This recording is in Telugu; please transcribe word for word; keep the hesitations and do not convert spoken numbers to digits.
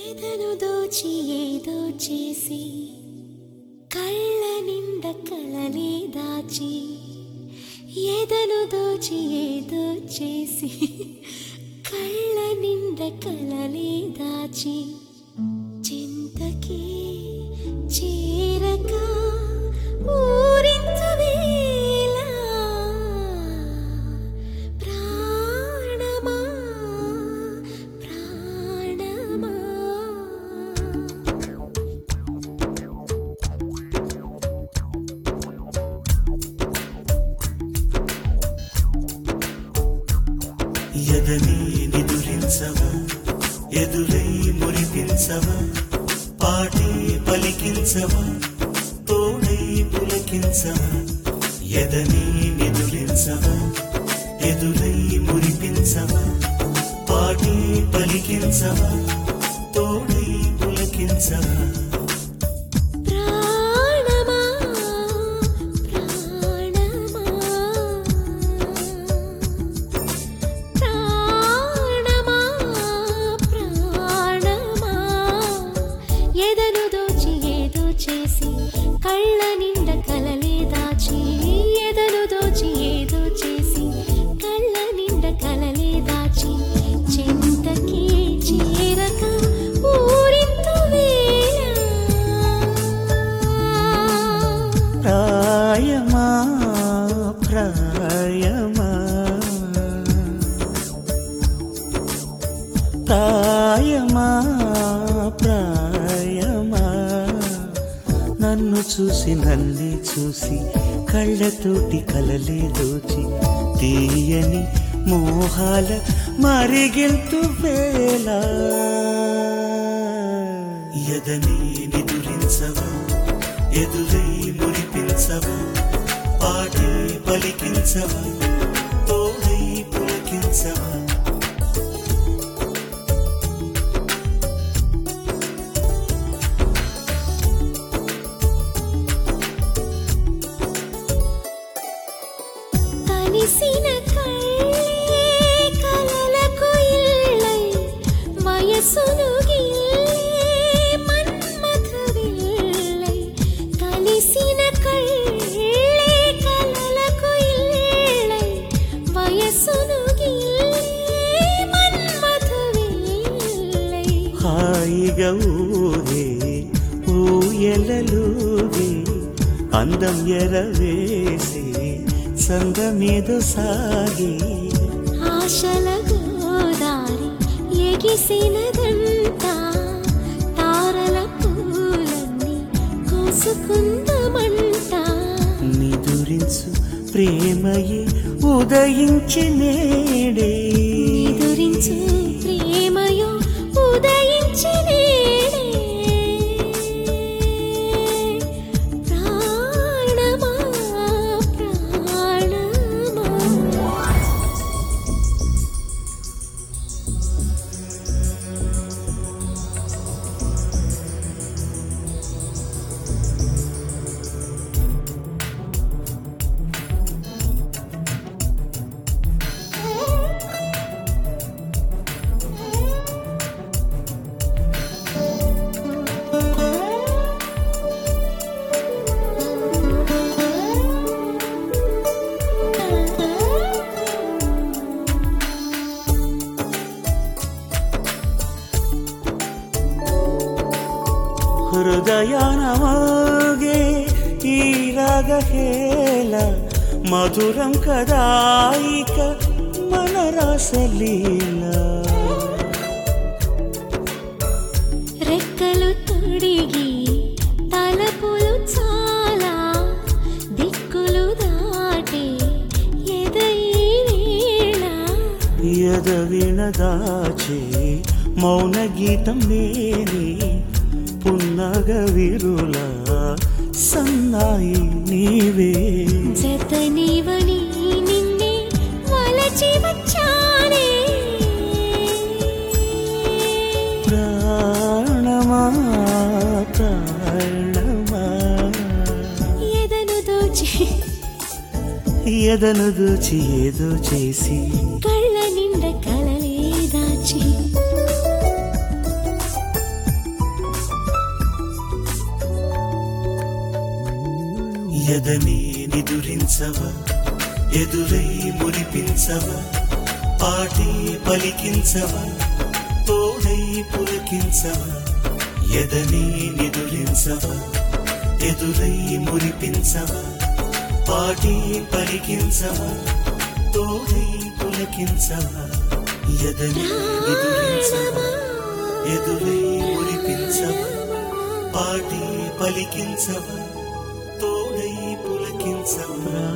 ఎదను దోచి ఏదో చేసి కళ్ళ నిండ కలలే దాచి ఎదను దోచి ఏదో చేసి కళ్ళ నిండ కలలే దాచి చింతకి చేరక ఊరించు వేళ ప్రాణమా ప్రాణమా ఎదని నిదురించవా ఎదురై మురిపించవా పాటే పలికించవా తోడై పులకించవా ఎదని నిదురించవా ఎదురై మురిపించవా పాటే పలికించవా తోడై పులకించవా ప్రాణమా ప్రాణమా ప్రాణమా ప్రాణమా ఎదను దోచి ఏదో చేసి కళ్ళ నిండ కలలే దాచి ఎదను దోచి ఏదో చేసి కళ్ళ నిండ కలలే దాచి చింతకి చేరక ఊరింతు వేళ ప్రాయమా ప్రాయమా ప్రాయమా ప్రాయమా నన్ను చూసి నన్నే చూసి కళ్ళతోటి కలలే దోచి తీయని మోహాల మరిగింతు వేళ ఎదని నిదురించవా ఎదురై మురిపించవా పాటే పలికించవా తోడై పులకించవా కలిసిన కళ్ళే కలలకు ఇల్లై వయసును గిల్లే మన్మథ విల్లై కలిసిన కళ్ళే కలలకు ఇల్లై వయసును గిల్లే మన్మథ విల్లై హాయిగా ఊరే ఊయలలుగే అందం ఎరవేసి సంగమేదో సాగి ఆశల గోదారి ఎగిసినదంతా తారల పూలన్నీ కోసుకుందమంట నిదురించు ప్రేమయే ఉదయించి నేడే నిదురించు ప్రేమయో ఉదయించి నేడే ప్రాణమా ప్రాణమా హృదయాన మోగే ఈ రాగహేళ మధురం కదాయిక మన రాసలీల రెక్కలు తొడిగి తలపులు చాలా దిక్కులు దాటే ఎదై వేళ ఎదవిన దాచే మౌన గీతం నేనే పున్నగ విరుల సన్నాయి నీవే జతనివని నిన్నే వలచి వచ్చానే ప్రాణమా ప్రాణమా ఎదను దోచి ఎదను దూచి ఏదో చేసి కళ్ళ నిండ కలలే దాచి ఎదని నిదురించవా ఎదురై మురిపించవా పాటి పలికించవా తోడై పులకించవా ఎదని నిదురించవా ఎదురై మురిపించవా పాటి పలికించవా తోడై పులకించవా ఎదని నిదురించవా ఎదురై మురిపించవా పాటి పలికించవా తోడై పులకించవా